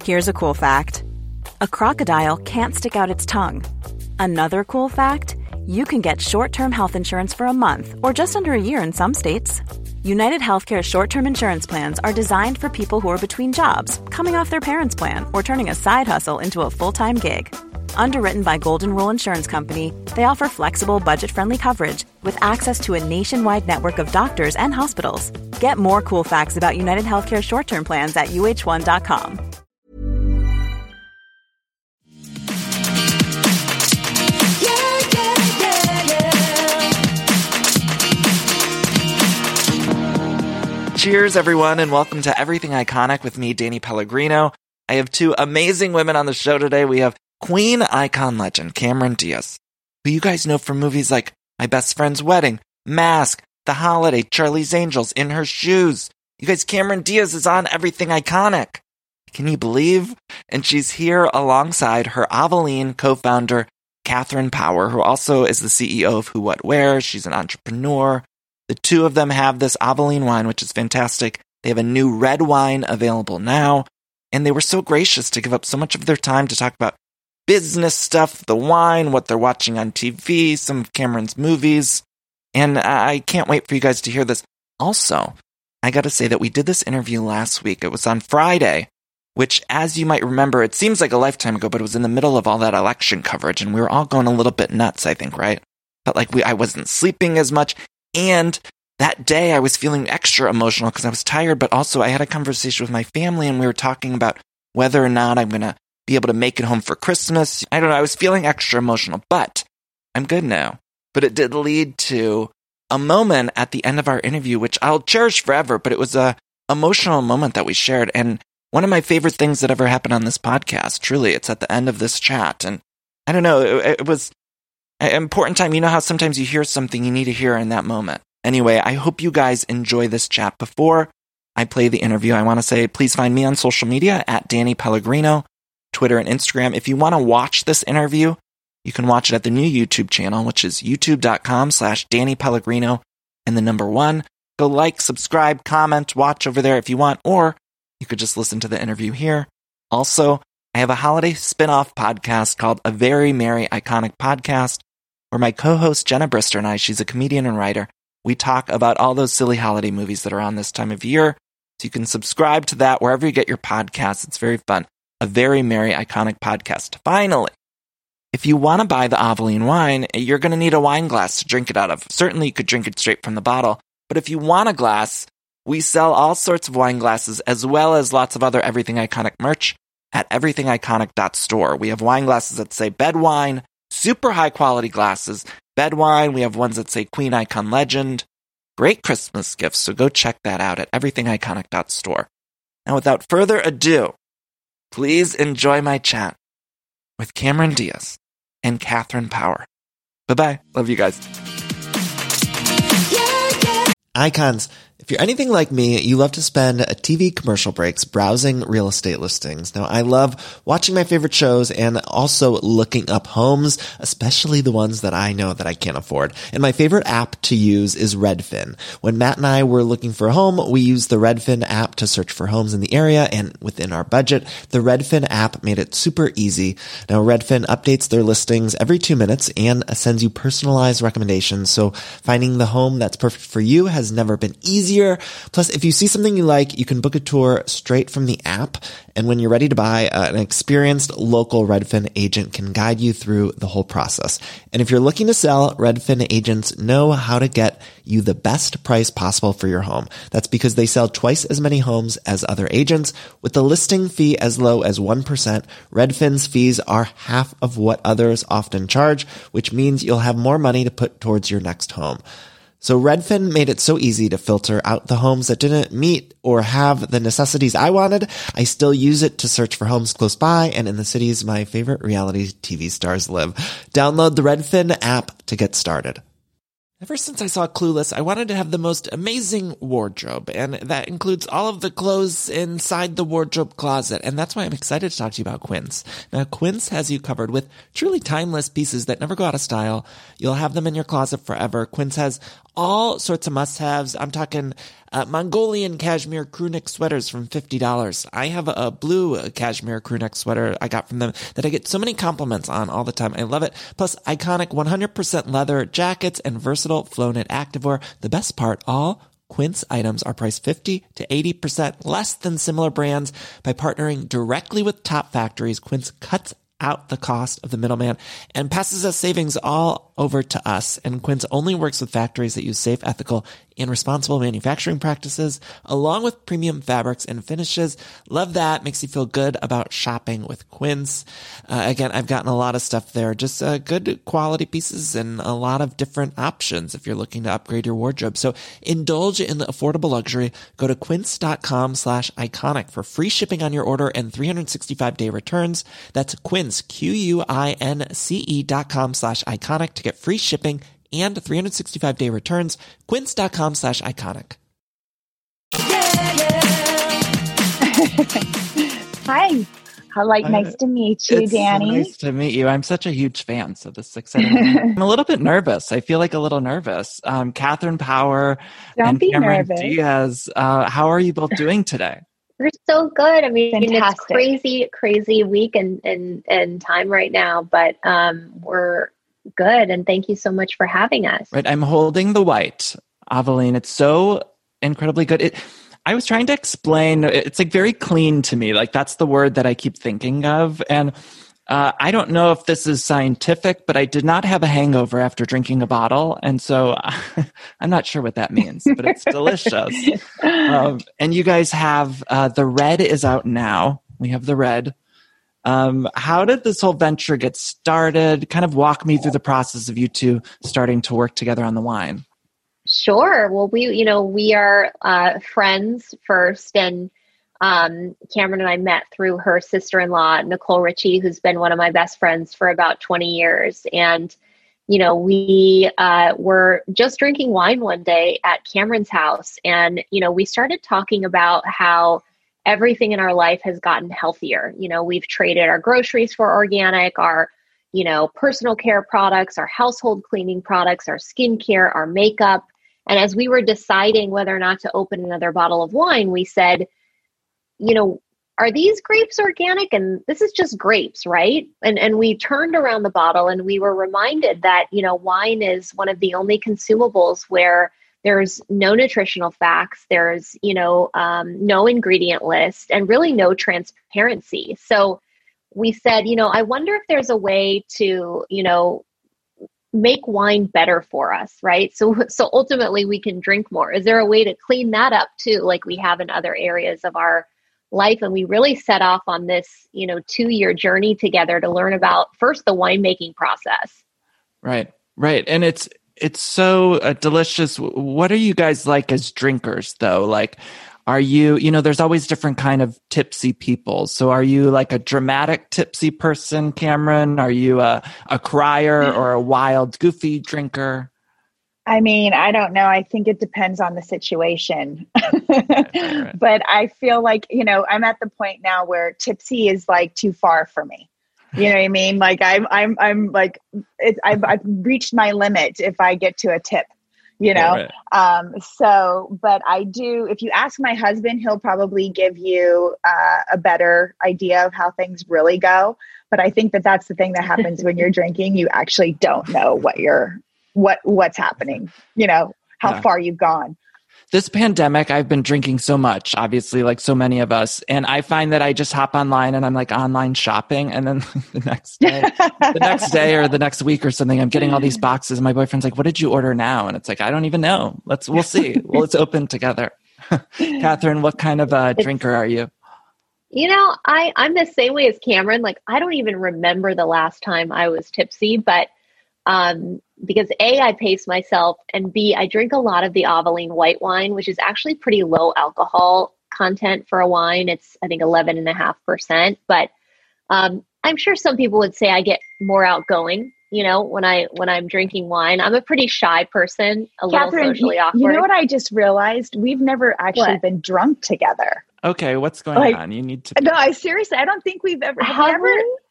Here's a cool fact. A crocodile can't stick out its tongue. Another cool fact, you can get short-term health insurance for a month or just under a year in some states. United Healthcare short-term insurance plans are designed for people who are between jobs, coming off their parents' plan, or turning a side hustle into a full-time gig. Underwritten by Golden Rule Insurance Company, they offer flexible, budget-friendly coverage with access to a nationwide network of doctors and hospitals. Get more cool facts about United Healthcare short-term plans at uh1.com. Cheers, everyone, and welcome to Everything Iconic with me, Danny Pellegrino. I have two amazing women on the show today. We have Queen icon legend Cameron Diaz, who you guys know from movies like My Best Friend's Wedding, Mask, The Holiday, Charlie's Angels, In Her Shoes. You guys, Cameron Diaz is on Everything Iconic. Can you believe? And she's here alongside her Aveline co-founder, Catherine Power, who also is the CEO of Who What Wear. She's an entrepreneur. The two of them have this Aveline wine, which is fantastic. They have a new red wine available now, and they were so gracious to give up so much of their time to talk about business stuff, the wine, what they're watching on TV, some of Cameron's movies, and I can't wait for you guys to hear this. Also, I got to say that we did this interview last week. It was on Friday, which, as you might remember, it seems like a lifetime ago, but it was in the middle of all that election coverage, and we were all going a little bit nuts, I think, right? Felt like I wasn't sleeping as much. And that day I was feeling extra emotional because I was tired, but also I had a conversation with my family and we were talking about whether or not I'm going to be able to make it home for Christmas. I don't know. I was feeling extra emotional, but I'm good now. But it did lead to a moment at the end of our interview, which I'll cherish forever, but it was a emotional moment that we shared. And one of my favorite things that ever happened on this podcast, truly, it's at the end of this chat. And I don't know, it was an important time. You know how sometimes you hear something you need to hear in that moment. Anyway, I hope you guys enjoy this chat. Before I play the interview, I want to say, please find me on social media at Danny Pellegrino, Twitter and Instagram. If you want to watch this interview, you can watch it at the new YouTube channel, which is youtube.com/Danny Pellegrino and the number 1. Go like, subscribe, comment, watch over there if you want, or you could just listen to the interview here. Also, I have a holiday spin-off podcast called A Very Merry Iconic Podcast, where my co-host Jenna Brister and I, she's a comedian and writer, we talk about all those silly holiday movies that are on this time of year. So you can subscribe to that wherever you get your podcasts. It's very fun. A Very Merry Iconic Podcast. Finally, if you want to buy the Aveline wine, you're going to need a wine glass to drink it out of. Certainly you could drink it straight from the bottle, but if you want a glass, we sell all sorts of wine glasses as well as lots of other Everything Iconic merch at everythingiconic.store. We have wine glasses that say bed wine, super high quality glasses, bed wine. We have ones that say Queen Icon Legend. Great Christmas gifts, so go check that out at everythingiconic.store. Now, without further ado, please enjoy my chat with Cameron Diaz and Catherine Power. Bye-bye. Love you guys. Icons. If you're anything like me, you love to spend TV commercial breaks browsing real estate listings. Now, I love watching my favorite shows and also looking up homes, especially the ones that I know that I can't afford. And my favorite app to use is Redfin. When Matt and I were looking for a home, we used the Redfin app to search for homes in the area and within our budget. The Redfin app made it super easy. Now, Redfin updates their listings every 2 minutes and sends you personalized recommendations. So finding the home that's perfect for you has never been easier. Plus, if you see something you like, you can book a tour straight from the app. And when you're ready to buy, an experienced local Redfin agent can guide you through the whole process. And if you're looking to sell, Redfin agents know how to get you the best price possible for your home. That's because they sell twice as many homes as other agents. With the listing fee as low as 1%, Redfin's fees are half of what others often charge, which means you'll have more money to put towards your next home. So Redfin made it so easy to filter out the homes that didn't meet or have the necessities I wanted. I still use it to search for homes close by and in the cities my favorite reality TV stars live. Download the Redfin app to get started. Ever since I saw Clueless, I wanted to have the most amazing wardrobe, and that includes all of the clothes inside the wardrobe closet, and that's why I'm excited to talk to you about Quince. Now, Quince has you covered with truly timeless pieces that never go out of style. You'll have them in your closet forever. Quince has all sorts of must-haves. I'm talking Mongolian cashmere crew neck sweaters from $50. I have a blue cashmere crew neck sweater I got from them that I get so many compliments on all the time. I love it. Plus iconic 100% leather jackets and versatile flow knit activewear. The best part, all Quince items are priced 50 to 80% less than similar brands. By partnering directly with top factories, Quince cuts out the cost of the middleman and passes us savings all over to us. And Quince only works with factories that use safe, ethical, and responsible manufacturing practices, along with premium fabrics and finishes. Love that. Makes you feel good about shopping with Quince. Again, I've gotten a lot of stuff there, just good quality pieces and a lot of different options if you're looking to upgrade your wardrobe. So indulge in the affordable luxury. Go to quince.com/iconic for free shipping on your order and 365-day returns. That's Quince, QUINCE.com/iconic to get free shipping and 365-day returns. Quince.com/iconic. Hi. Nice to meet you, Danny. So nice to meet you. I'm such a huge fan, so this is exciting. I'm a little bit nervous. I feel like a little nervous. Catherine Power and Cameron Diaz, how are you both doing today? We're so good. I mean, Fantastic. It's crazy week and time right now, but we're good. And thank you so much for having us. Right. I'm holding the white, Aveline. It's so incredibly good. I was trying to explain, it's like very clean to me. Like that's the word that I keep thinking of. And I don't know if this is scientific, but I did not have a hangover after drinking a bottle. And so I'm not sure what that means, but it's delicious. And you guys have, the red is out now. We have the red. How did this whole venture get started? Kind of walk me through the process of you two starting to work together on the wine. Sure. Well, we are friends first, and Cameron and I met through her sister-in-law, Nicole Ritchie, who's been one of my best friends for about 20 years. And, we were just drinking wine one day at Cameron's house, and, we started talking about how everything in our life has gotten healthier. We've traded our groceries for organic, our, personal care products, our household cleaning products, our skincare, our makeup. And as we were deciding whether or not to open another bottle of wine, we said, are these grapes organic? And this is just grapes, right? And we turned around the bottle and we were reminded that, wine is one of the only consumables where there's no nutritional facts, there's, no ingredient list, and really no transparency. So we said, I wonder if there's a way to, make wine better for us, right? So ultimately we can drink more. Is there a way to clean that up too, like we have in other areas of our life? And we really set off on this, 2-year journey together to learn about first the winemaking process. Right. And it's so delicious. What are you guys like as drinkers though? Like, are you, there's always different kind of tipsy people. So are you like a dramatic tipsy person, Cameron? Are you a crier or a wild, goofy drinker? I mean, I don't know. I think it depends on the situation. Right. But I feel like, I'm at the point now where tipsy is like too far for me. You know what I mean? Like I'm like, I've reached my limit if I get to a tip. Right. But I do, if you ask my husband, he'll probably give you a better idea of how things really go. But I think that that's the thing that happens when you're drinking. You actually don't know what's happening, how far you've gone. This pandemic, I've been drinking so much, obviously, like so many of us. And I find that I just hop online and I'm like online shopping. And then the next day or the next week or something, I'm getting all these boxes. And my boyfriend's like, what did you order now? And it's like, I don't even know. We'll see. Well, let's open together. Catherine, what kind of a drinker are you? I'm the same way as Cameron. Like, I don't even remember the last time I was tipsy, but because A, I pace myself, and B, I drink a lot of the Aveline white wine, which is actually pretty low alcohol content for a wine. It's, I think, 11.5%. But I'm sure some people would say I get more outgoing, when I'm drinking wine. I'm a pretty shy person, little socially awkward. You know what I just realized? We've never actually been drunk together. Okay, what's going on? You need to. No, seriously, I don't think we've ever.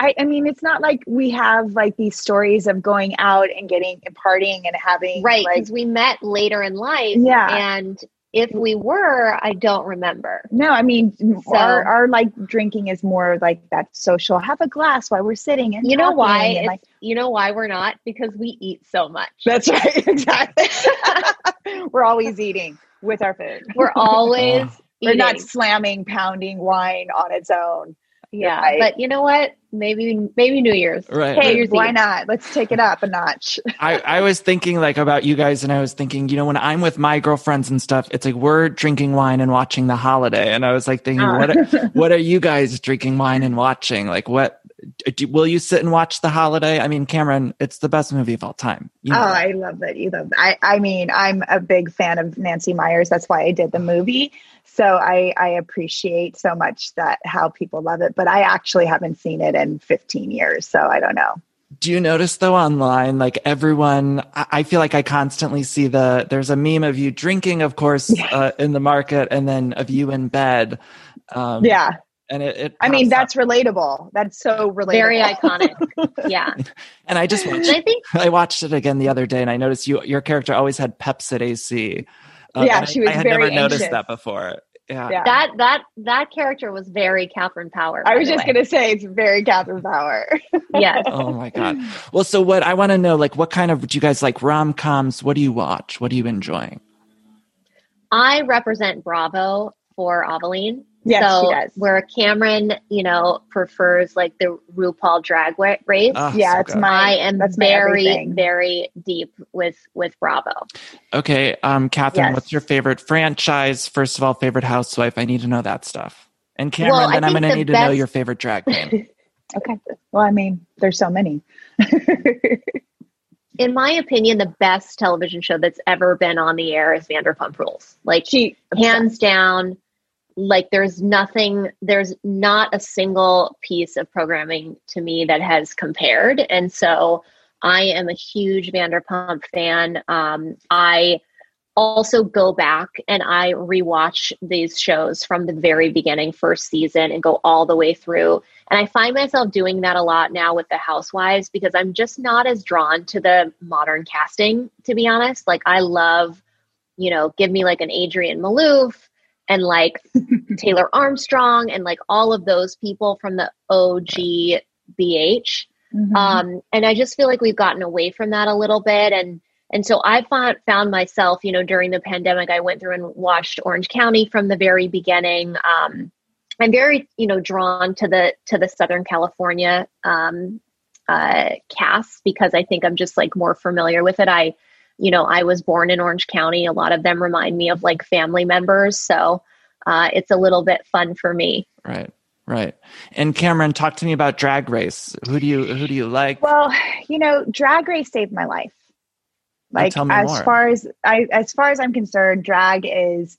I mean, it's not like we have like these stories of going out and getting and partying and having right, like, because we met later in life. Yeah. And if we were, I don't remember. no, I mean, So- our like drinking is more like that social, have a glass while we're sitting and You know talking why? and, like, You know why we're not? Because we eat so much. that's right. Exactly. We're always eating with our food. We're always We're eating. not slamming, pounding wine on its own. Yeah, Right. but you know what? Maybe New Year's. Right. New Hey, Year's why Eve. not? Let's take it up a notch. I was thinking like about you guys, and I was thinking, you know, when I'm with my girlfriends and stuff, it's like we're drinking wine and watching The Holiday, and I was like thinking, what are you guys drinking wine and watching? Like, will you sit and watch The Holiday? I mean, Cameron, it's the best movie of all time. You know that. I love it. You love it. I mean, I'm a big fan of Nancy Meyers. That's why I did the movie. So I appreciate so much that how people love it, but I actually haven't seen it in 15 years. So I don't know. Do you notice though online, like everyone, I feel like I constantly see there's a meme of you drinking, of course, in the market, and then of you in bed. Yeah. And it I mean, pops that's relatable. That's so relatable. Very iconic. Yeah. up. And I just watched, And I think I watched it again the other day, and I noticed your character always had Pepsid AC. Yeah, and she was I had very never noticed anxious. that before. Yeah. Yeah. that character was very Catherine Power. I was just going to say it's very Catherine Power. Yes. Oh my God. Well, so what I want to know, like, what kind of, do you guys like rom-coms? What do you watch? What are you enjoying? I represent Bravo for Aveline. Yes, so she does. where Cameron, prefers like the RuPaul Drag Race. Oh, Yeah, so it's good. I am that's my very, everything. very deep with Bravo. Okay. Catherine, Yes. what's your favorite franchise? First of all, favorite housewife. I need to know that stuff. And Cameron, Well, I then I'm think going to the need to know best- your favorite drag queen. Okay. Well, I mean, there's so many. In my opinion, the best television show that's ever been on the air is Vanderpump Rules. Like, hands down, like there's not a single piece of programming to me that has compared. And so I am a huge Vanderpump fan. I also go back and I rewatch these shows from the very beginning, first season, and go all the way through. And I find myself doing that a lot now with the Housewives because I'm just not as drawn to the modern casting, to be honest. Like I love, give me like an Adrienne Maloof and like Taylor Armstrong and like all of those people from the OG BH. Mm-hmm. And I just feel like we've gotten away from that a little bit. And so I found myself, during the pandemic, I went through and watched Orange County from the very beginning. I'm very, drawn to the Southern California cast because I think I'm just like more familiar with it. I was born in Orange County. A lot of them remind me of like family members. So it's a little bit fun for me. Right. And Cameron, talk to me about Drag Race. Who do you like? Well, Drag Race saved my life. Like tell me as more. far as I'm concerned, drag is,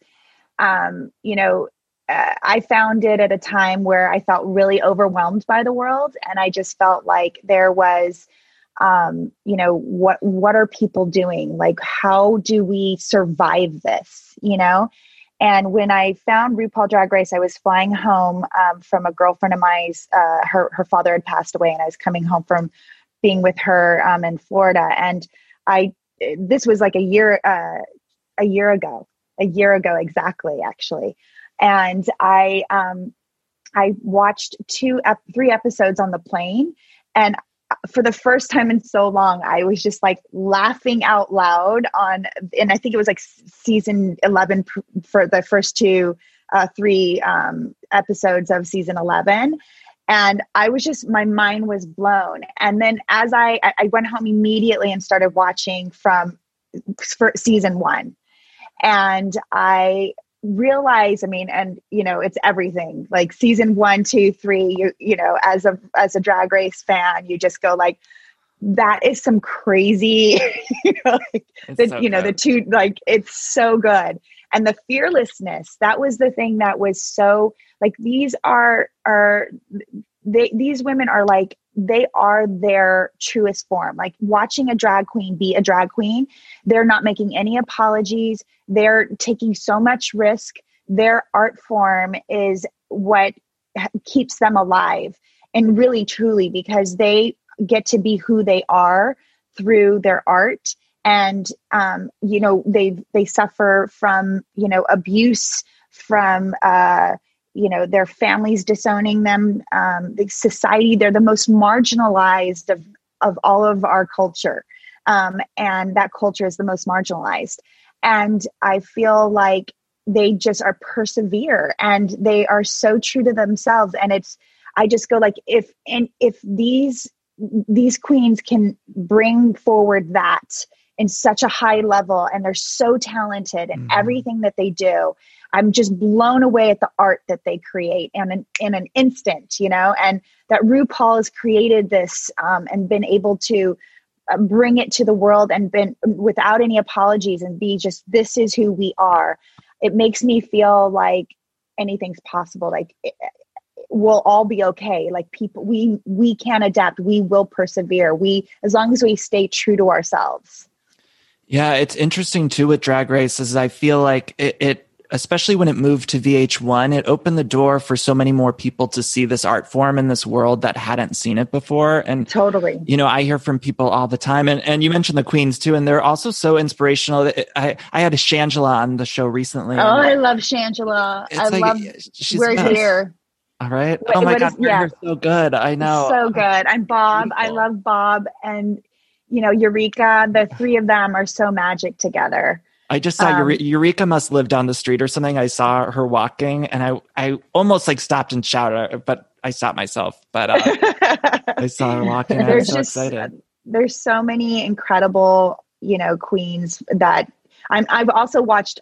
I found it at a time where I felt really overwhelmed by the world. And I just felt like there was, what are people doing? Like, how do we survive this, And when I found RuPaul Drag Race, I was flying home from a girlfriend of mine's, her father had passed away, and I was coming home from being with her in Florida. And this was like a year ago exactly, actually. And I watched 3 episodes on the plane, and for the first time in so long, I was just like laughing out loud and I think it was like season 11 for the first 3 episodes of season 11. And I was just, my mind was blown. And then as I went home immediately and started watching for season 1. And I realized, it's everything. Like season 1, 2, 3, as a Drag Race fan, you just go like, that is some crazy, the two, like, it's so good. And the fearlessness, that was the thing that was so like, these women are like, they are their truest form. Like watching a drag queen be a drag queen, they're not making any apologies. They're taking so much risk. Their art form is what keeps them alive. and really truly, because they get to be who they are through their art. And, they suffer from, abuse from, their families disowning them, the society. They're the most marginalized of all of our culture. And that culture is the most marginalized. And I feel like they just are persevere and they are so true to themselves. And I just go like, if these queens can bring forward that in such a high level, and they're so talented in everything that they do, I'm just blown away at the art that they create in an instant, and that RuPaul has created this and been able to bring it to the world and been without any apologies and be just, this is who we are. It makes me feel like anything's possible. Like we'll all be okay. Like people, we can adapt. We will persevere. As long as we stay true to ourselves. Yeah. It's interesting too with Drag Race is I feel like it especially when it moved to VH1, it opened the door for so many more people to see this art form in this world that hadn't seen it before. And totally, I hear from people all the time, and you mentioned the queens too, and they're also so inspirational. I had a Shangela on the show recently. Oh, I love Shangela. We're here. All right. Oh my God, you're so good. I know. So good. I'm Bob. Beautiful. I love Bob and Eureka. The three of them are so magic together. I just saw Eureka must live down the street or something. I saw her walking and I almost stopped and shouted, but I stopped myself. But I saw her walking and I was so excited. There's so many incredible, queens that I've also watched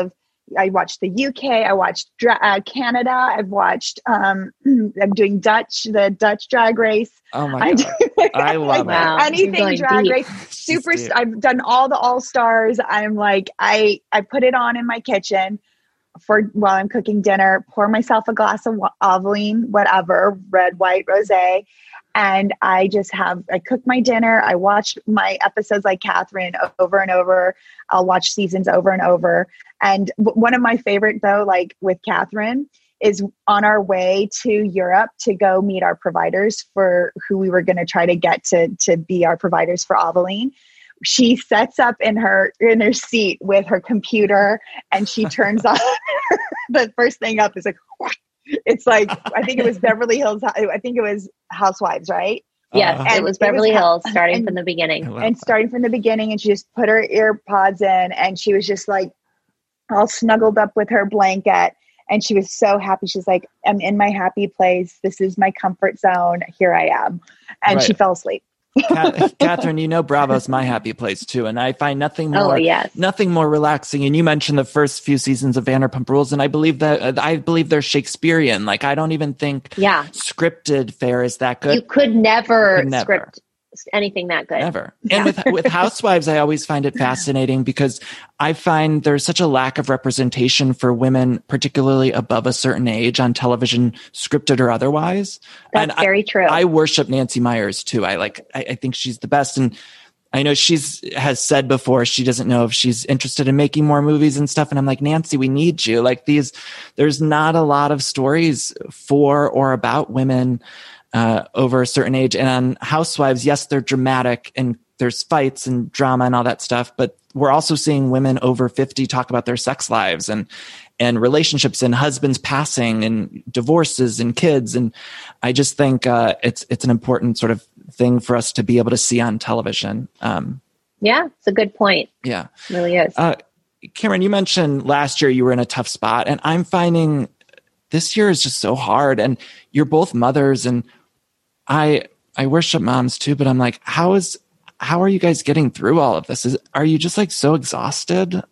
I watched the UK, I watched Canada, I've watched, I'm doing the Dutch Drag Race. Oh my God. I love it. Anything Drag Race. I've done all the All-Stars. I'm like, I put it on in my kitchen while I'm cooking dinner, pour myself a glass of Aveline, whatever, red, white, rosé. And I cook my dinner. I watch my episodes like Catherine over and over. I'll watch seasons over and over. And one of my favorite though, like with Catherine, is on our way to Europe to go meet our providers for who we were going to try to get to be our providers for Aveline. She sets up in her seat with her computer and she turns on the first thing up is like, it's like, I think it was Beverly Hills. I think it was Housewives, right? Yes, it was Beverly Hills starting from the beginning. And she just put her ear pods in and she was just like all snuggled up with her blanket. And she was so happy. She's like, I'm in my happy place. This is my comfort zone. Here I am. And She fell asleep. Catherine, Bravo's my happy place too. And I find nothing more relaxing. And you mentioned the first few seasons of Vanderpump Rules. And I believe they're Shakespearean. Like, I don't even think scripted fare is that good. You could never script anything that good. Never. And with Housewives, I always find it fascinating because I find there's such a lack of representation for women, particularly above a certain age on television, scripted or otherwise. That's very true. I worship Nancy Meyers too. I think she's the best. And I know has said before, she doesn't know if she's interested in making more movies and stuff. And I'm like, Nancy, we need you. Like there's not a lot of stories for or about women over a certain age. And on Housewives, yes, they're dramatic and there's fights and drama and all that stuff, but we're also seeing women over 50 talk about their sex lives and relationships and husbands passing and divorces and kids. And I just think it's an important sort of thing for us to be able to see on television. Yeah, it's a good point. Yeah. It really is. Cameron, you mentioned last year you were in a tough spot, and I'm finding this year is just so hard. And you're both mothers, and I worship moms too, but I'm like, how are you guys getting through all of this? Are you just like so exhausted?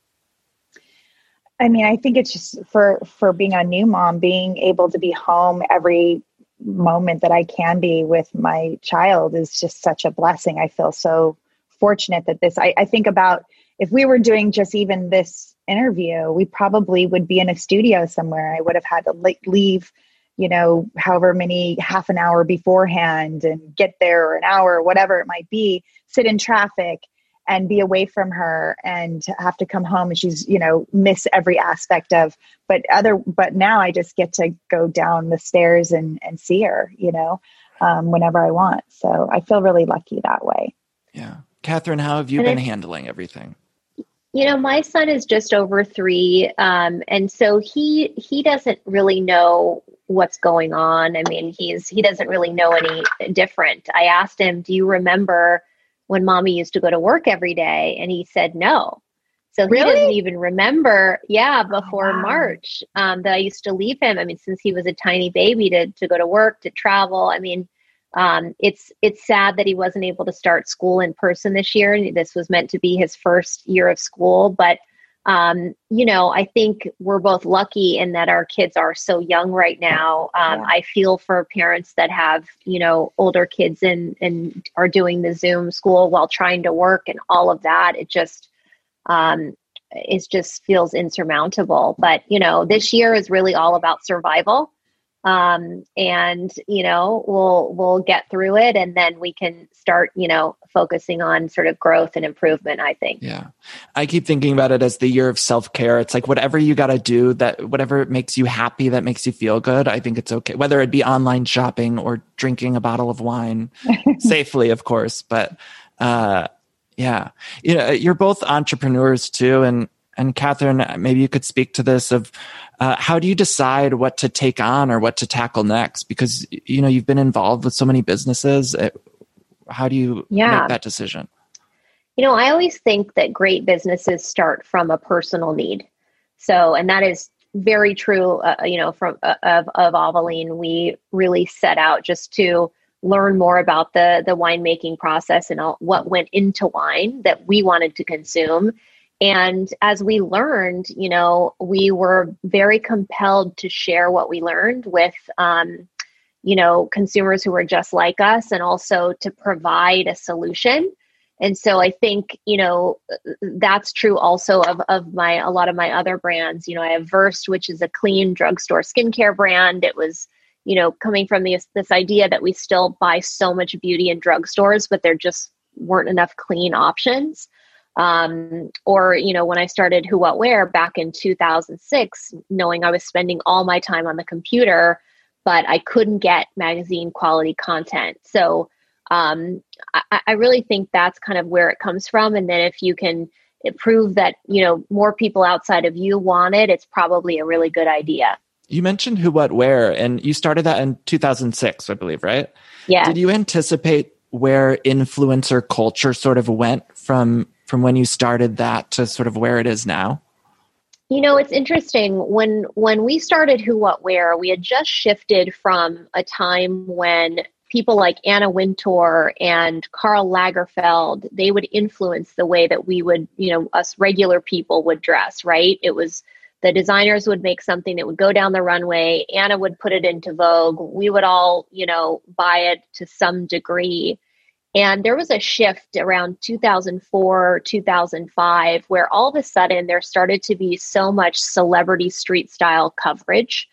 I mean, I think it's just for being a new mom, being able to be home every moment that I can be with my child is just such a blessing. I feel so fortunate that I think about if we were doing just even this interview, we probably would be in a studio somewhere. I would have had to leave, however many half an hour beforehand and get there, or an hour, or whatever it might be, sit in traffic. and be away from her and have to come home and she's, miss every aspect of, but now I just get to go down the stairs and see her, whenever I want. So I feel really lucky that way. Yeah. Catherine, how have you been handling everything? My son is just over 3. And so he doesn't really know what's going on. I mean, he doesn't really know any different. I asked him, do you remember when mommy used to go to work every day? And he said, no. So he doesn't even remember, before March, that I used to leave him. I mean, since he was a tiny baby to go to work, to travel. I mean, it's sad that he wasn't able to start school in person this year. This was meant to be his first year of school. But, I think we're both lucky in that our kids are so young right now. I feel for parents that have, older kids and are doing the Zoom school while trying to work and all of that. It just feels insurmountable. But, this year is really all about survival. And, we'll get through it and then we can start, focusing on sort of growth and improvement, I think. Yeah. I keep thinking about it as the year of self-care. It's like whatever you got to do, that whatever makes you happy, that makes you feel good. I think it's okay. Whether it be online shopping or drinking a bottle of wine safely, of course. But, yeah, you're both entrepreneurs too. And Catherine, maybe you could speak to this of how do you decide what to take on or what to tackle next? Because, you've been involved with so many businesses. How do you make that decision? I always think that great businesses start from a personal need. So, and that is very true, of Valvoline. We really set out just to learn more about the winemaking process and what went into wine that we wanted to consume. And as we learned, we were very compelled to share what we learned with, consumers who were just like us and also to provide a solution. And so I think, that's true also of a lot of my other brands. I have Versed, which is a clean drugstore skincare brand. It was, coming from this idea that we still buy so much beauty in drugstores, but there just weren't enough clean options. Or, when I started Who What Wear back in 2006, knowing I was spending all my time on the computer, but I couldn't get magazine quality content. So I really think that's kind of where it comes from. And then if you can prove that, more people outside of you want it, it's probably a really good idea. You mentioned Who What Wear, and you started that in 2006, I believe, right? Yeah. Did you anticipate where influencer culture sort of went from when you started that to sort of where it is now? It's interesting. When we started Who What Wear, we had just shifted from a time when people like Anna Wintour and Karl Lagerfeld, they would influence the way that we would, us regular people would dress, right? It was the designers would make something that would go down the runway. Anna would put it into Vogue. We would all, buy it to some degree. And there was a shift around 2004, 2005, where all of a sudden there started to be so much celebrity street style coverage.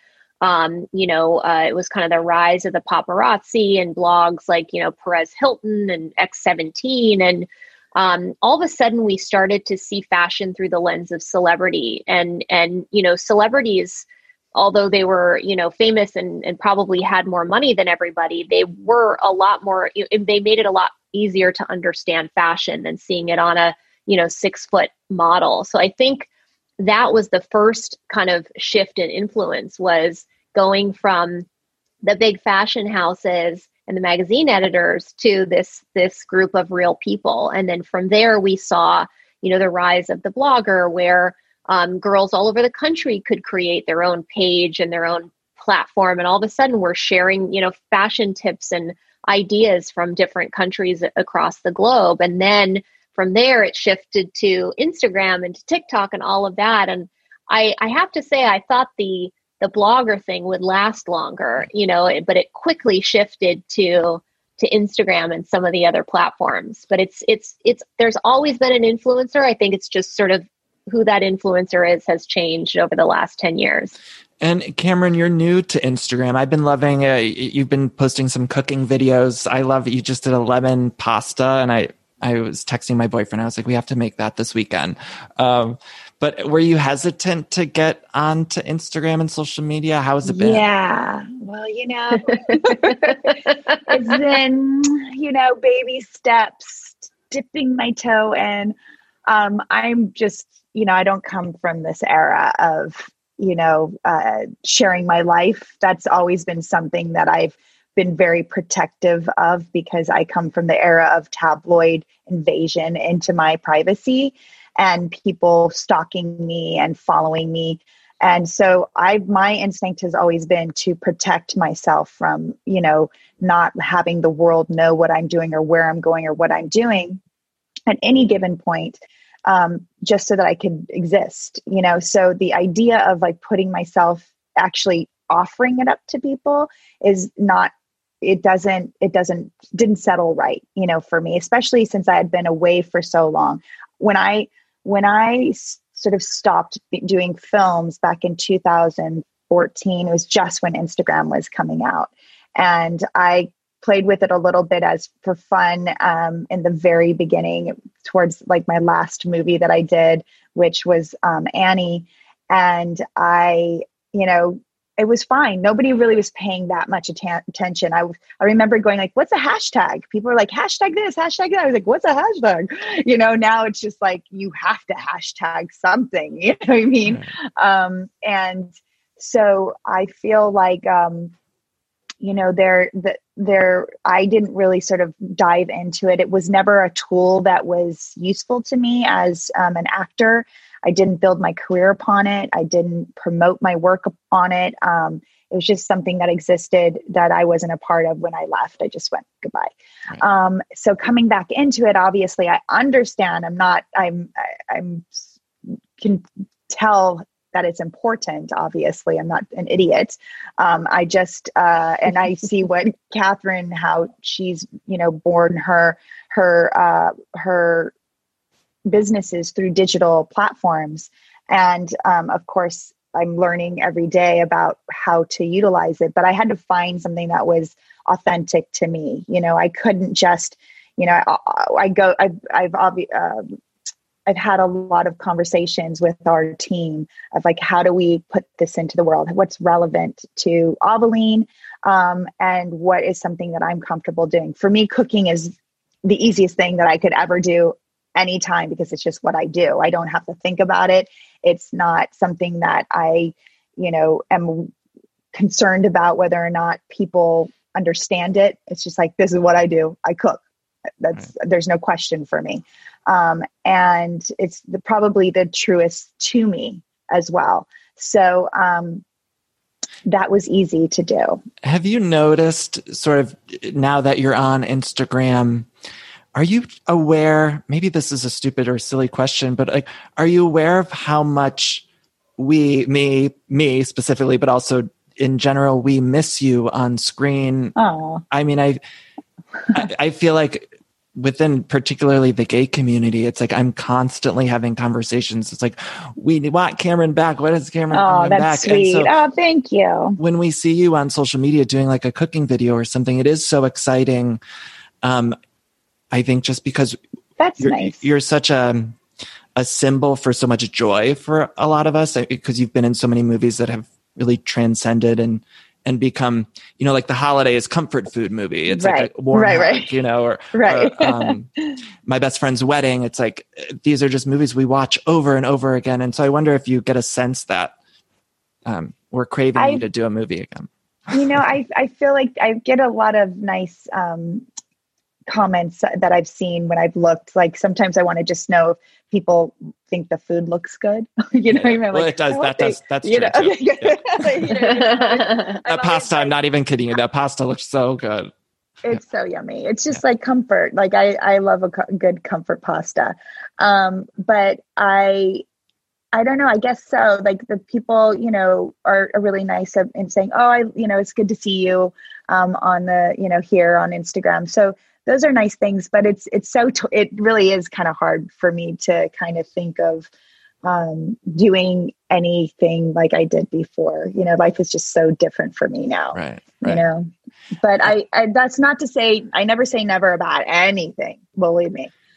It was kind of the rise of the paparazzi and blogs like, Perez Hilton and X17. And all of a sudden we started to see fashion through the lens of celebrity. And celebrities, although they were, famous and probably had more money than everybody, they were a lot more, they made it a lot easier to understand fashion than seeing it on a, 6-foot model. So I think that was the first kind of shift in influence, was going from the big fashion houses and the magazine editors to this group of real people. And then from there, we saw, the rise of the blogger, where girls all over the country could create their own page and their own platform. And all of a sudden we're sharing, fashion tips and ideas from different countries across the globe. And then from there, it shifted to Instagram and to TikTok and all of that. And I have to say, I thought the blogger thing would last longer, but it quickly shifted to Instagram and some of the other platforms. But it's there's always been an influencer. I think it's just sort of who that influencer has changed over the last 10 years. And Cameron, you're new to Instagram. I've been loving you've been posting some cooking videos. I love that you just did a lemon pasta, and I I was texting my boyfriend. I was like, we have to make that this weekend. But were you hesitant to get onto Instagram and social media? How has it been? Yeah. Well, it's been, baby steps, dipping my toe in. I'm just, I don't come from this era of, sharing my life. That's always been something that I've been very protective of because I come from the era of tabloid invasion into my privacy and people stalking me and following me. And so my instinct has always been to protect myself from, not having the world know what I'm doing or where I'm going or what I'm doing at any given point, just so that I could exist, So the idea of like putting myself, actually offering it up to people is not, didn't settle right, for me, especially since I had been away for so long. When I sort of stopped doing films back in 2014, it was just when Instagram was coming out. And I played with it a little bit as for fun in the very beginning, towards like my last movie that I did, which was Annie. And it was fine. Nobody really was paying that much attention. I remember going like, what's a hashtag? People were like, hashtag this, hashtag that. I was like, what's a hashtag? Now it's just like, you have to hashtag something, you know what I mean? Right. And so I feel like, I didn't really sort of dive into it. It was never a tool that was useful to me as an actor. I didn't build my career upon it. I didn't promote my work on it. It was just something that existed that I wasn't a part of when I left. I just went goodbye. Right. So coming back into it, obviously I understand. Can tell that it's important. Obviously I'm not an idiot. I just, and I see what Catherine, how she's, born her businesses through digital platforms. And of course, I'm learning every day about how to utilize it, but I had to find something that was authentic to me. I couldn't just, I've had a lot of conversations with our team of like, how do we put this into the world? What's relevant to Aveline, and what is something that I'm comfortable doing? For me, cooking is the easiest thing that I could ever do anytime because it's just what I do. I don't have to think about it. It's not something that I, am concerned about whether or not people understand it. It's just like, this is what I do. I cook. There's no question for me. And it's probably the truest to me as well. So, that was easy to do. Have you noticed sort of now that you're on Instagram, are you aware, maybe this is a stupid or silly question, but like, are you aware of how much me specifically, but also in general, we miss you on screen? Oh, I mean, I feel like within particularly the gay community, it's like I'm constantly having conversations. It's like, we want Cameron back. What is Cameron coming back? Oh, that's sweet. And so thank you. When we see you on social media doing like a cooking video or something, it is so exciting. I think just because nice. You're such a symbol for so much joy for a lot of us, because you've been in so many movies that have really transcended and become, like The Holiday is comfort food movie. It's right. like a warm right. hug, or My Best Friend's Wedding. It's like, these are just movies we watch over and over again. And so I wonder if you get a sense that we're craving you to do a movie again. I feel like I get a lot of nice comments that I've seen when I've looked. Like sometimes I want to just know if people think the food looks good. Well, it does. That's true too. That pasta, I'm not even kidding you. That pasta looks so good. It's so yummy. It's just like comfort. Like I love a good comfort pasta. But I don't know. I guess so. Like the people, are really nice in saying, oh, it's good to see you on the, here on Instagram. So those are nice things, but it really is kind of hard for me to kind of think of doing anything like I did before. Life is just so different for me now. Right. But I that's not to say I never say never about anything. Believe me.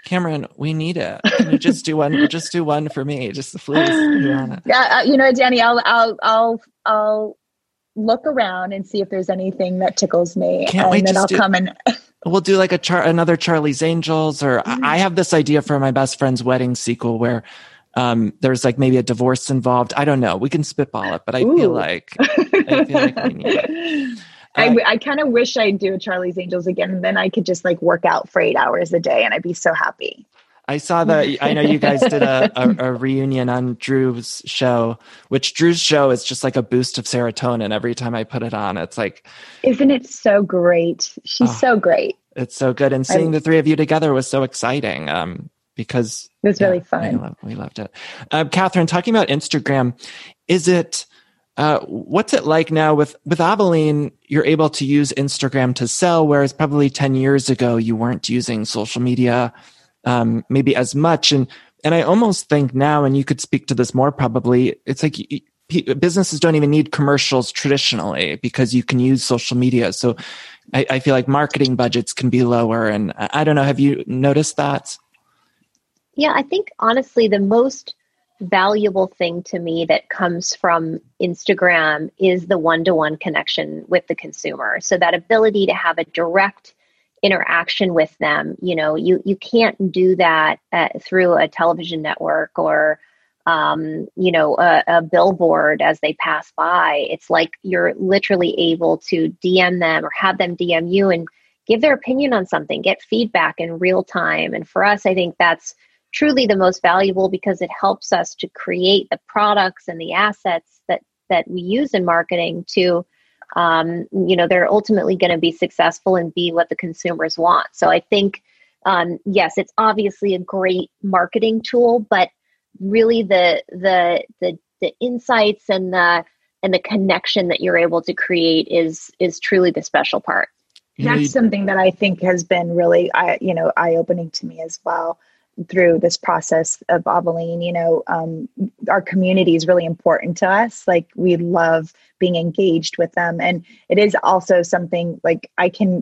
Cameron, we need it. Can you just do one? Just do one for me. Just please. Yeah, Danny, I'll look around and see if there's anything that tickles me. Can't wait. Then I'll come and we'll do like another Charlie's Angels, or I have this idea for my best friend's wedding sequel where there's like maybe a divorce involved. I don't know. We can spitball it, but I feel like we need it. I kind of wish I'd do a Charlie's Angels again, and then I could just like work out for 8 hours a day and I'd be so happy. I saw that. I know you guys did a reunion on Drew's show, which Drew's show is just like a boost of serotonin every time I put it on. It's like, isn't it so great? She's so great. It's so good. And seeing the three of you together was so exciting because it was really fun. We loved it. Catherine, talking about Instagram, is it, what's it like now with Aveline? You're able to use Instagram to sell, whereas probably 10 years ago, you weren't using social media maybe as much. And I almost think now, and you could speak to this more probably, it's like businesses don't even need commercials traditionally because you can use social media. So I feel like marketing budgets can be lower. And I don't know, have you noticed that? Yeah, I think honestly, the most valuable thing to me that comes from Instagram is the one-to-one connection with the consumer. So that ability to have a direct interaction with them, you can't do that through a television network or, a billboard as they pass by. It's like you're literally able to DM them or have them DM you and give their opinion on something, get feedback in real time. And for us, I think that's truly the most valuable because it helps us to create the products and the assets that we use in marketing to, they're ultimately going to be successful and be what the consumers want. So I think, yes, it's obviously a great marketing tool, but really the insights and the connection that you're able to create is truly the special part. That's something that I think has been really, eye-opening to me as well through this process of Aveline. Our community is really important to us. Like we love being engaged with them. And it is also something like I can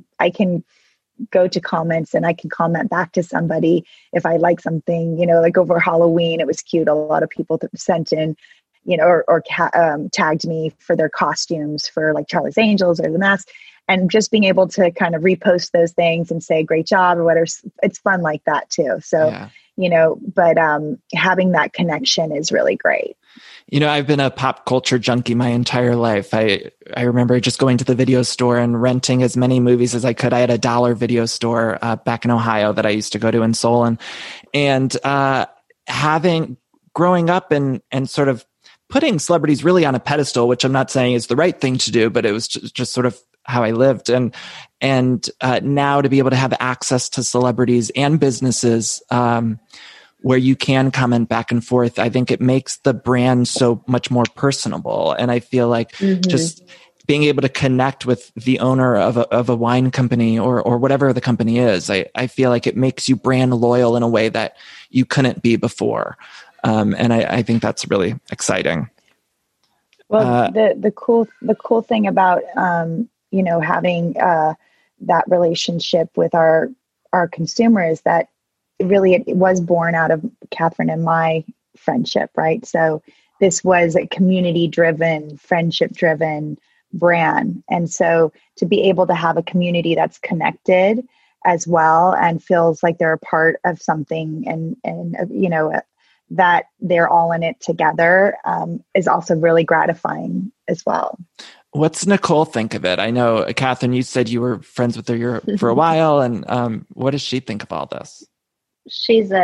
go to comments and I can comment back to somebody if I like something, like over Halloween, it was cute. A lot of people sent in, or tagged me for their costumes for like Charlie's Angels or the mask. And just being able to kind of repost those things and say, great job or whatever, it's fun like that too. So, but having that connection is really great. I've been a pop culture junkie my entire life. I remember just going to the video store and renting as many movies as I could. I had a dollar video store back in Ohio that I used to go to in Solon. And growing up and sort of putting celebrities really on a pedestal, which I'm not saying is the right thing to do, but it was just sort of how I lived. And now to be able to have access to celebrities and businesses where you can comment back and forth, I think it makes the brand so much more personable. And I feel like just being able to connect with the owner of a wine company or whatever the company is, I feel like it makes you brand loyal in a way that you couldn't be before. And I think that's really exciting. Well, the cool thing about, having that relationship with our consumer is that really it was born out of Catherine and my friendship, right? So this was a community-driven, friendship-driven brand. And so to be able to have a community that's connected as well and feels like they're a part of something and that they're all in it together is also really gratifying as well. What's Nicole think of it? I know, Catherine, you said you were friends with her for a while. And what does she think of all this? She is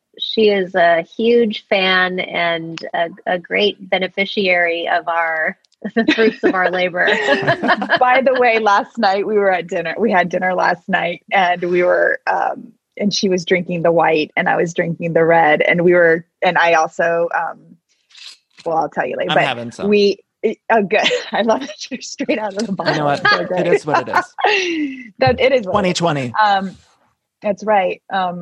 a huge fan and a great beneficiary of the fruits of our labor. By the way, last night we were at dinner. We had dinner last night and we were, and she was drinking the white and I was drinking the red and I also, I'll tell you later, I'm having some. Oh, good. I love that you're straight out of the bottle. You know what? It is what it is. It is 2020. That's right.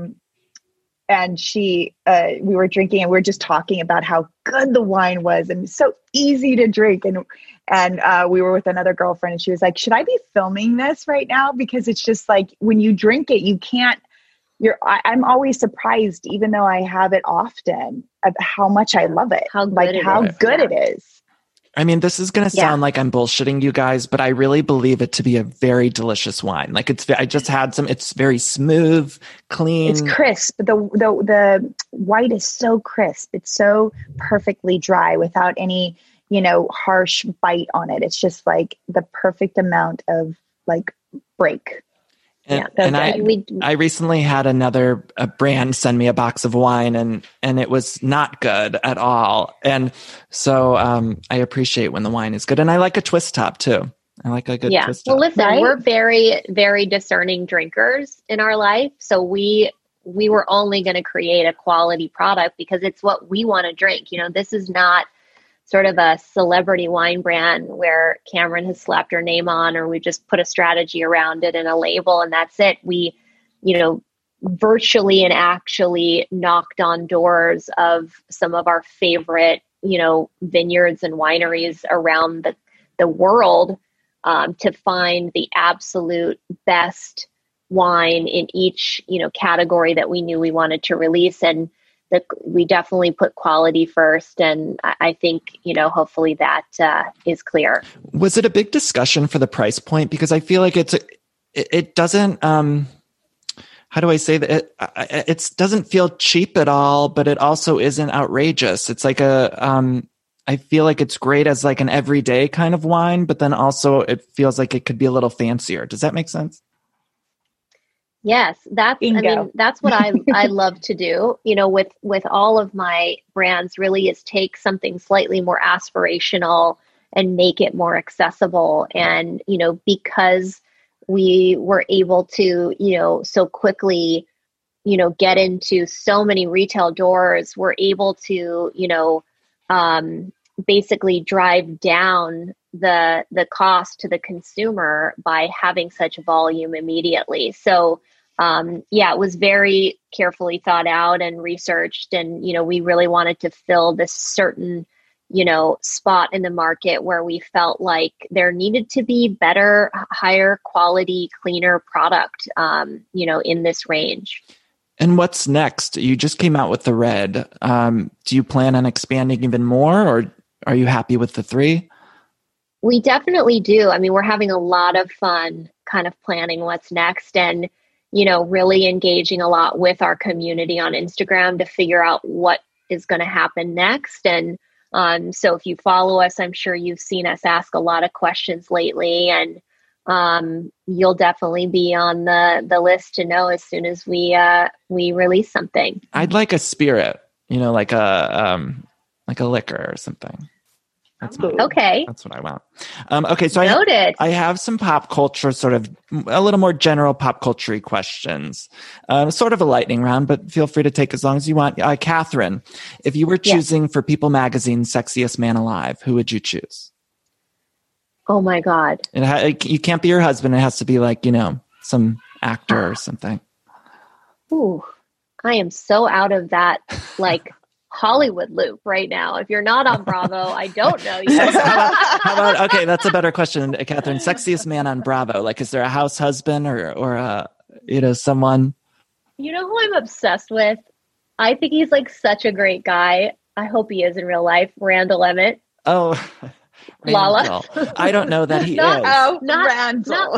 And we were drinking and we were just talking about how good the wine was and so easy to drink. And we were with another girlfriend and she was like, should I be filming this right now? Because it's just like, when you drink it, you can't I'm always surprised, even though I have it often, of how much I love it. How good it is. I mean, this is going to sound like I'm bullshitting you guys, but I really believe it to be a very delicious wine. Like I just had some, it's very smooth, clean. It's crisp. The white is so crisp. It's so perfectly dry without any, harsh bite on it. It's just like the perfect amount of like break. And I recently had a brand send me a box of wine and it was not good at all. And so I appreciate when the wine is good. And I like a twist top too. I like a good twist top. Well, listen, we're very, very discerning drinkers in our life. So we were only going to create a quality product because it's what we want to drink. This is not sort of a celebrity wine brand where Cameron has slapped her name on, or we just put a strategy around it and a label and that's it. We, virtually and actually knocked on doors of some of our favorite, vineyards and wineries around the world to find the absolute best wine in each, category that we knew we wanted to release. And we definitely put quality first. And I think, hopefully that is clear. Was it a big discussion for the price point? Because I feel like it doesn't, how do I say that? It doesn't feel cheap at all, but it also isn't outrageous. It's like I feel like it's great as like an everyday kind of wine, but then also it feels like it could be a little fancier. Does that make sense? Yes, that's what I love to do, with all of my brands really is take something slightly more aspirational and make it more accessible. And, because we were able to, so quickly, get into so many retail doors, we're able to, basically drive down the cost to the consumer by having such volume immediately. So, it was very carefully thought out and researched. And, we really wanted to fill this certain, spot in the market where we felt like there needed to be better, higher quality, cleaner product, in this range. And what's next? You just came out with the red. Do you plan on expanding even more, or are you happy with the 3? We definitely do. I mean, we're having a lot of fun kind of planning what's next and, really engaging a lot with our community on Instagram to figure out what is going to happen next. And so if you follow us, I'm sure you've seen us ask a lot of questions lately, and you'll definitely be on the list to know as soon as we release something. I'd like a spirit, like a liquor or something. Okay. That's what I want. Okay, so Noted. I have some pop culture, sort of a little more general pop culture questions. Sort of a lightning round, but feel free to take as long as you want. Catherine, if you were choosing for People Magazine's Sexiest Man Alive, who would you choose? Oh my God. You can't be your husband. It has to be like, some actor or something. Ooh, I am so out of that, Hollywood loop right now. If you're not on Bravo, I don't know you. How about, okay, that's a better question, Catherine. Sexiest man on Bravo. Is there a house husband or someone? You know who I'm obsessed with? I think he's such a great guy. I hope he is in real life. Randall Emmett. Oh, Lala. I don't know that he is. Oh, Randall.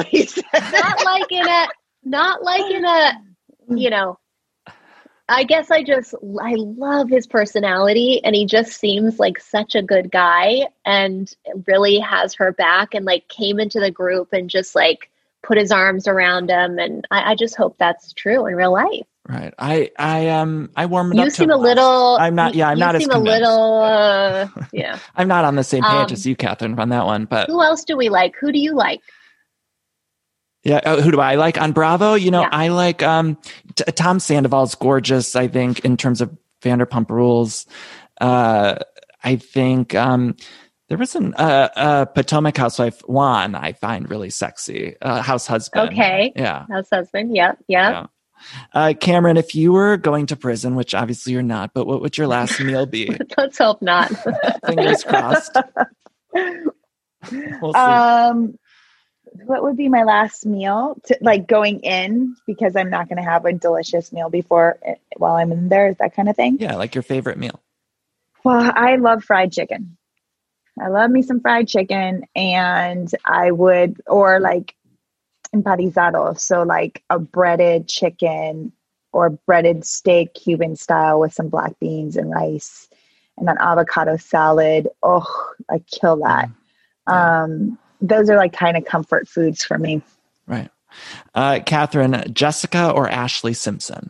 Not like in a, I guess I love his personality, and he just seems like such a good guy and really has her back and came into the group and just put his arms around him. And I just hope that's true in real life. Right. I warmed up. You seem a little. I'm not. Yeah, I'm not as convinced. You seem a little. Yeah. I'm not on the same page as you, Catherine, on that one. But who else do we like? Who do you like? Yeah. Who do I like on Bravo? I like Tom Sandoval's gorgeous, I think, in terms of Vanderpump Rules. I think there was a Potomac housewife, Juan, I find really sexy. House husband. Okay. Yeah. House husband. Yep. Yeah. Cameron, if you were going to prison, which obviously you're not, but what would your last meal be? Let's hope not. Fingers crossed. We'll see. what would be my last meal to like going in, because I'm not going to have a delicious meal before while I'm in there, that kind of thing. Yeah. Like your favorite meal. Well, I love fried chicken. I love me some fried chicken, and I would, or like empanizado. So like a breaded chicken or breaded steak, Cuban style, with some black beans and rice and an avocado salad. Oh, I kill that. Those are like kind of comfort foods for me. Right. Catherine, Jessica or Ashley Simpson?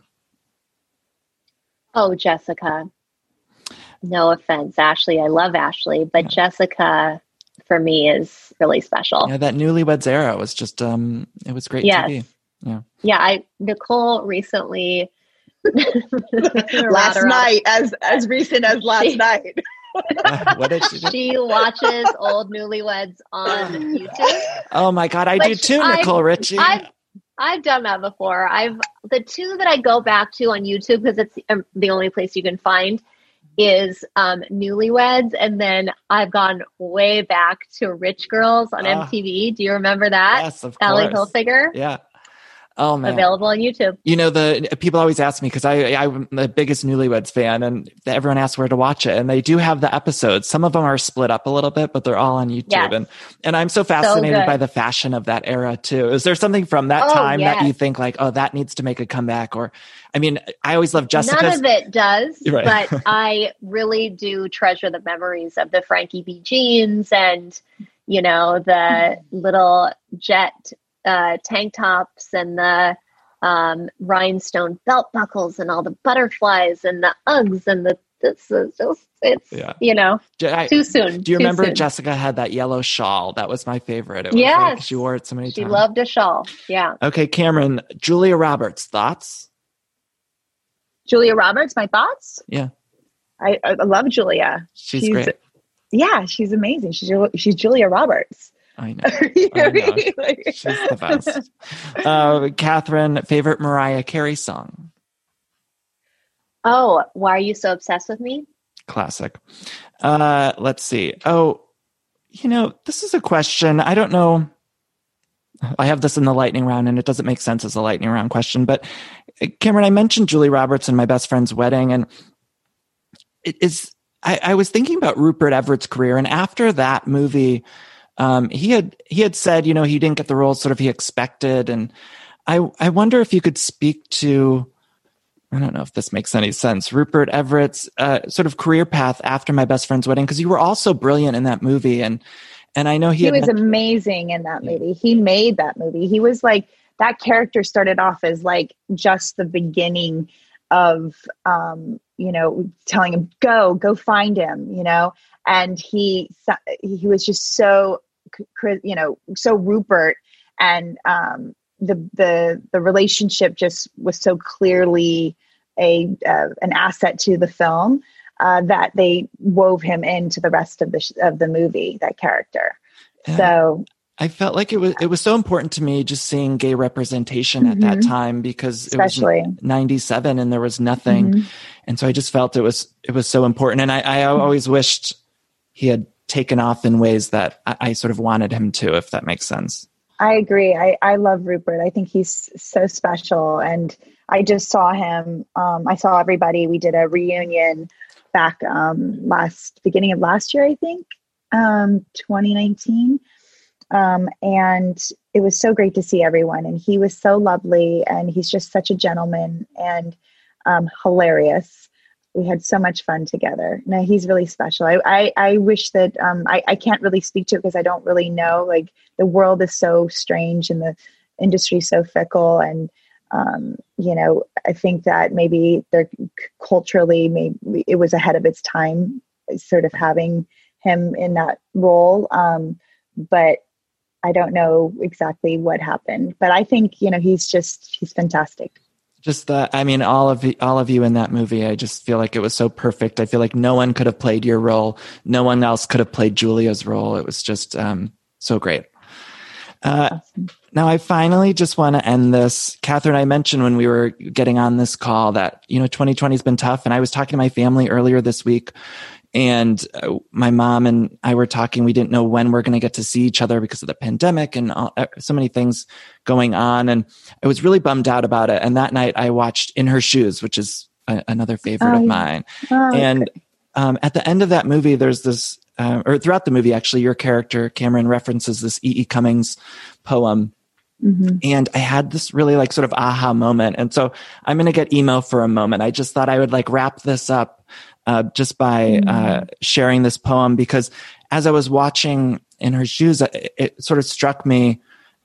Oh, Jessica. No offense, Ashley. I love Ashley, but Jessica for me is really special. Yeah, that Newlyweds era was just, it was great TV. Yeah. Nicole recently last night, as recent as last night. What did she do? She watches old Newlyweds on YouTube. Oh my God, I do too, Nicole Richie. I've done that before. The two that I go back to on YouTube, because it's the only place you can find, is Newlyweds, and then I've gone way back to Rich Girls on MTV. Do you remember that? Yes, of course. Sally Hilfiger. Yeah. Oh man. Available on YouTube. You know, the people always ask me, because I'm the biggest Newlyweds fan, and everyone asks where to watch it, and they do have the episodes. Some of them are split up a little bit, but they're all on YouTube. Yes. And I'm so fascinated by the fashion of that era too. Is there something from that time that you think like, oh, that needs to make a comeback? Or, I mean, I always love Jessica. None of it does, right. But I really do treasure the memories of the Frankie B. jeans and, you know, the little jet tank tops and the rhinestone belt buckles and all the butterflies and the Uggs and you know, too soon. Do you remember Jessica had that yellow shawl? That was my favorite. It was like, she wore it so many times. She loved a shawl. Yeah. Okay, Cameron, Julia Roberts, thoughts? Julia Roberts, my thoughts? Yeah. I love Julia. She's great. Yeah, she's amazing. She's Julia Roberts. I know. She's the best. Catherine, favorite Mariah Carey song? Oh, Why Are You So Obsessed With Me? Classic. Let's see. Oh, you know, this is a question. I don't know. I have this in the lightning round, and it doesn't make sense as a lightning round question. But Cameron, I mentioned Julia Roberts in My Best Friend's Wedding, and I was thinking about Rupert Everett's career, and after that movie, he had said, you know, he didn't get the role sort of he expected. And I wonder if you could speak to, I don't know if this makes any sense, Rupert Everett's sort of career path after My Best Friend's Wedding, because you were also brilliant in that movie. And I know he was amazing in that movie. He made that movie. He was like, that character started off as like just the beginning of, you know, telling him, go find him, you know, and he was just so, you know, so Rupert, and the relationship just was so clearly an asset to the film that they wove him into the rest of the movie, that character. Yeah. So I felt like it was so important to me just seeing gay representation at that time, because especially it was 97 and there was nothing. And so I just felt it was so important. And I always wished he had taken off in ways that I sort of wanted him to, if that makes sense. I agree. I love Rupert. I think he's so special. And I just saw him. I saw everybody. We did a reunion back beginning of last year, I think, 2019. And it was so great to see everyone. And he was so lovely. And he's just such a gentleman and hilarious. We had so much fun together. No, he's really special. I wish that I can't really speak to it because I don't really know. Like, the world is so strange and the industry so fickle. And, you know, I think that maybe they're culturally, maybe it was ahead of its time, sort of having him in that role. But I don't know exactly what happened. But I think, you know, he's fantastic. Just that, I mean, all of you in that movie, I just feel like it was so perfect. I feel like no one could have played your role. No one else could have played Julia's role. It was just so great. Awesome. Now, I finally just want to end this. Catherine, I mentioned when we were getting on this call that, you know, 2020 has been tough. And I was talking to my family earlier this week, And my mom and I were talking. We didn't know when we're going to get to see each other because of the pandemic and so many things going on. And I was really bummed out about it. And that night I watched In Her Shoes, which is another favorite of mine. And at the end of that movie, there's this, or throughout the movie, actually, your character, Cameron, references this E.E. Cummings poem. Mm-hmm. And I had this really like sort of aha moment. And so I'm going to get emo for a moment. I just thought I would like wrap this up just by sharing this poem, because as I was watching In Her Shoes, it sort of struck me,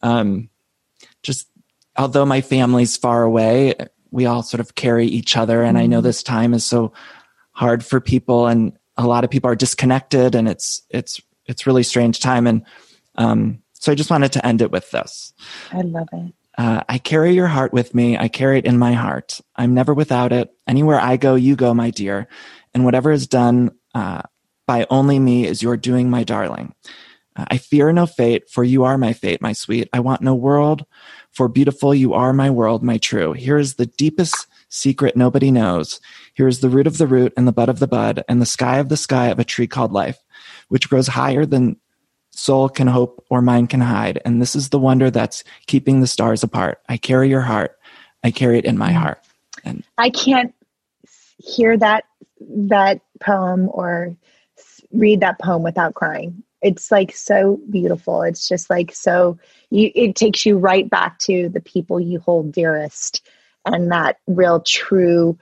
just although my family's far away, we all sort of carry each other. And I know this time is so hard for people, and a lot of people are disconnected, and it's really strange time. And so I just wanted to end it with this. I love it. I carry your heart with me. I carry it in my heart. I'm never without it. Anywhere I go, you go, my dear. And whatever is done by only me is your doing, my darling. I fear no fate, for you are my fate, my sweet. I want no world, for beautiful you are my world, my true. Here is the deepest secret nobody knows. Here is the root of the root and the bud of the bud and the sky of a tree called life, which grows higher than soul can hope or mind can hide. And this is the wonder that's keeping the stars apart. I carry your heart. I carry it in my heart. And I can't hear that poem or read that poem without crying. It's like so beautiful. It's just like, it takes you right back to the people you hold dearest, and that real true,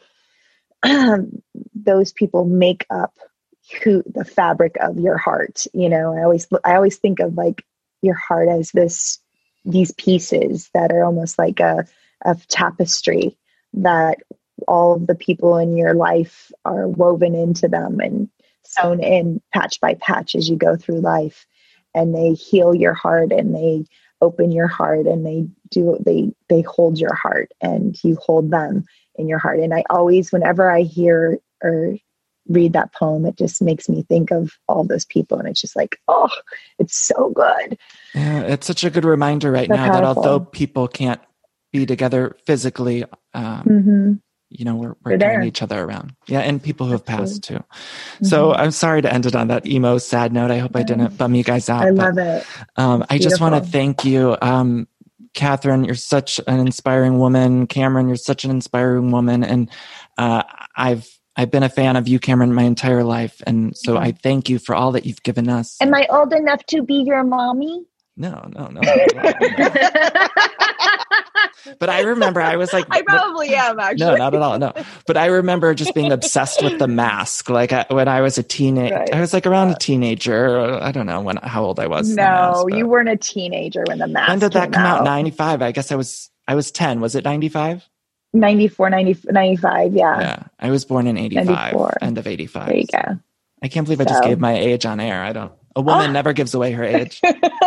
those people make up the fabric of your heart. You know, I always think of like your heart as these pieces that are almost like a tapestry that all of the people in your life are woven into them and sewn in patch by patch as you go through life, and they heal your heart and they open your heart and they hold your heart and you hold them in your heart. And I always, whenever I hear or read that poem, it just makes me think of all those people, and it's just like, oh, it's so good. Yeah, it's such a good reminder right now that although people can't be together physically, you know, we're carrying each other around. Yeah, and people who have passed too. So I'm sorry to end it on that emo, sad note. I hope I didn't bum you guys out. I love it. I just want to thank you. Catherine, you're such an inspiring woman. Cameron, you're such an inspiring woman. And I've been a fan of you, Cameron, my entire life. And so I thank you for all that you've given us. Am I old enough to be your mommy? No. But I remember I was like, I probably am, actually. No, not at all. No, but I remember just being obsessed with The Mask. Like when I was a teenager, right. I was like around a teenager. I don't know how old I was. No, you weren't a teenager when The Mask. When did that come out? 95. I guess I was 10. Was it 95? 94, 95. Yeah. Yeah. I was born in 85, 94. End of 85. There you go. I can't believe I just gave my age on air. A woman never gives away her age.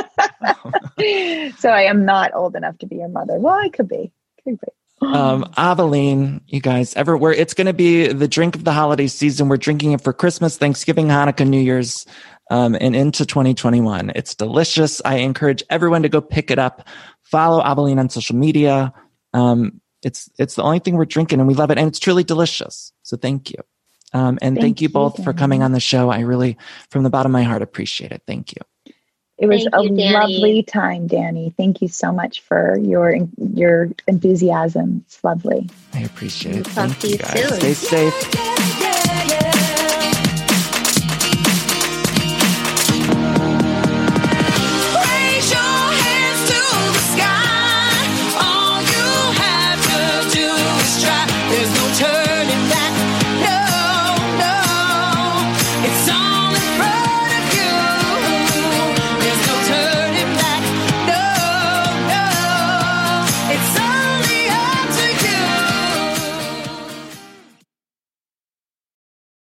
So I am not old enough to be your mother. Well, I could be. Aveline, you guys, it's going to be the drink of the holiday season. We're drinking it for Christmas, Thanksgiving, Hanukkah, New Year's, and into 2021. It's delicious. I encourage everyone to go pick it up. Follow Aveline on social media. It's the only thing we're drinking, and we love it, and it's truly delicious. So thank you. And thank you both for coming on the show. I really, from the bottom of my heart, appreciate it. Thank you. It was a lovely time, Danny. Thank you so much for your enthusiasm. It's lovely. I appreciate it. Talk to you guys. soon. Stay safe.